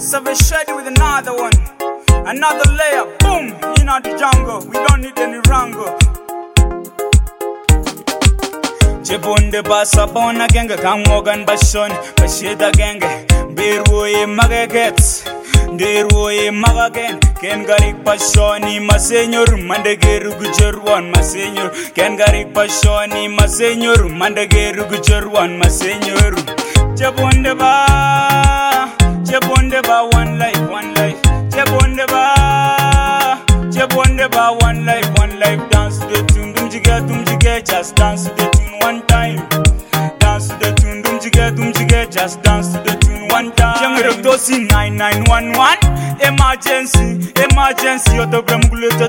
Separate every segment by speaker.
Speaker 1: Savage Shady with another one. Another layer, boom, in the jungle. We don't need any wrangle. Jebonde basa bona genge kangogan bashon basheda genge birwoye magagets ndirwoye magagen ken garik pashoni masenyor mandegeru gujerwan masenyor ken garik pashoni masenyor mandegeru gujerwan masenyor Jebonde ba one life Jebonde ba one life dance to the tune dum jige just dance to the tune one time dance to the tune dum jige just dance to the tune one time Jangre dosi 9911 emergency otobrem guleta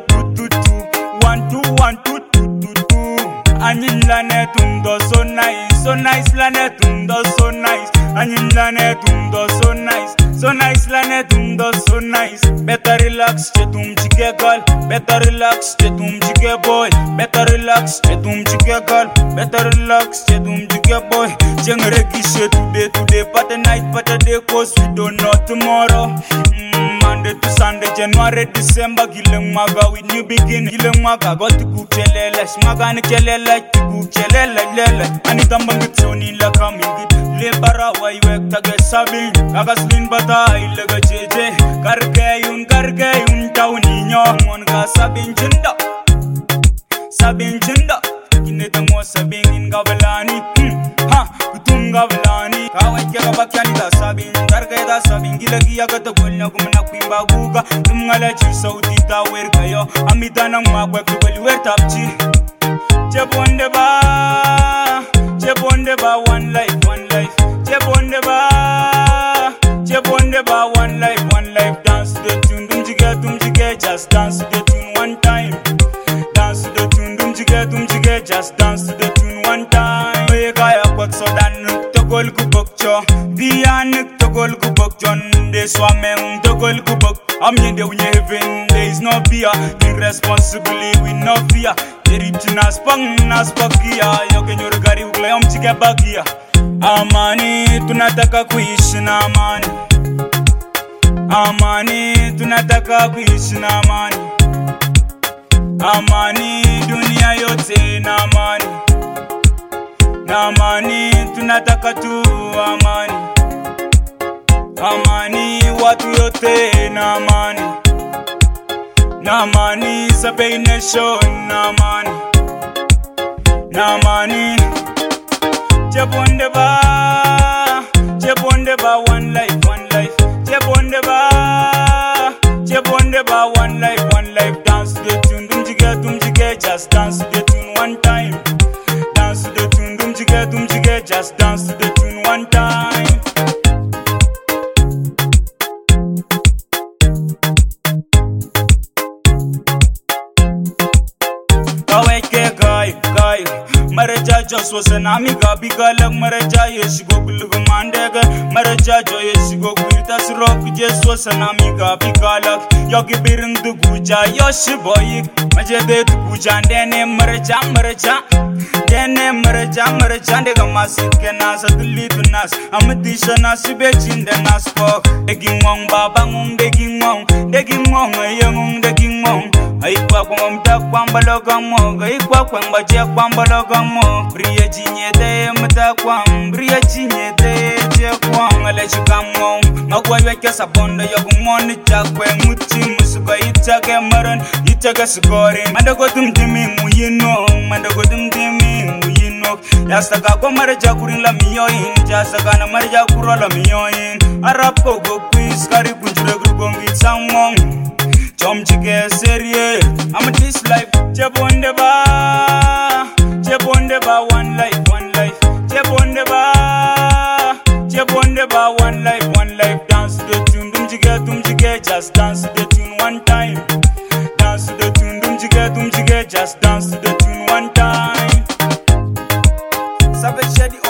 Speaker 1: 222 Anyin lanetum do so nice lanetum do so nice Anyin lanetum do so nice lanetum do so nice Better relax chetum chike girl better relax chetum chike boy better relax chetum chike girl better relax chetum chike boy Jengre kishe today party night party day cause we don't know tomorrow Monday to Sunday, January, December, Gileng Maga with new begin. Gileng Maga got to cook chelele, Smagani chelele, to cook chelele, Anita Mangitsoni la coming good. Lebara, why you act against Sabin, Agaslin Bata, Ilega JJ, Gargayun, Tauninho, Monga Sabin Jinda, Kinetamo Sabin in Gavelani, Gavelani, Kawaka Bakanida Sabin, Gargada Sabin, Gilagi Agatogonia, Kumana Buga, Mungalachi Saudita, where Kayo, Amitana Magua, where Tapchi. Jebonde ba one life, Jebonde ba one life, dance to the tune, dum jige, just dance to the tune one time. Dance to the tune, dum jige, just dance to the tune one time. Kaya kwak so dan togol kubokcho, biyan togol kubokchon, de swameng togol kubok. I'm in the heaven, there is no fear. Irresponsibly, we no fear. Erichina nas pakia, yokenyor gari uklayom chike bagia. Amani, tunataka kuishi na amani. Amani, tunataka kuishi na amani. Amani, dunia yote na amani. Na amani, tunataka tu amani. Amani, watu yote na amani. Na amani, Sabay Nation na amani. Na amani, Jebonde ba one life, Jebonde ba one life, dance to the tune, dum jige, just dance to the tune one time. Dance to the tune, dum jige, just dance to the tune one time. Guy, Maraja just was an amiga, bigalag Maraja, yes, go Mandega, Maraja, yes, go Gultas Rock, just was an amiga, bigalag, Yogi Biring the Guja, Yoshi boy, Majade to Guja, and then Maraja, the Gamasik and Nas at the little Nas, Amadishana Sibechin, the Nas for Degging Wong, Babang, Degging Wong, a young Degging Wong. Aikwam tak kwambalogamo, aikwam bajak kwambalogamo. Bria chinyete matakwam, bria chinyete chekwam. Alechikamo, magwa weke sabonda yokumoni chakwe muti musuka itake maran, itake sukori. Mandagotum dimi muyino, Yastaka ko marja kurin la miyoin, Jasaka na marja kuro la miyoin. Arab ko go quiz, kari kunjure grubongi samong. Chom chike serious, I'm a this life. Jebonde ba one life, Jebonde ba one life, dance to the tune, dum jige, just dance to the tune one time. Dance to the tune, dum jige, just dance to the tune one time. Savage Shady.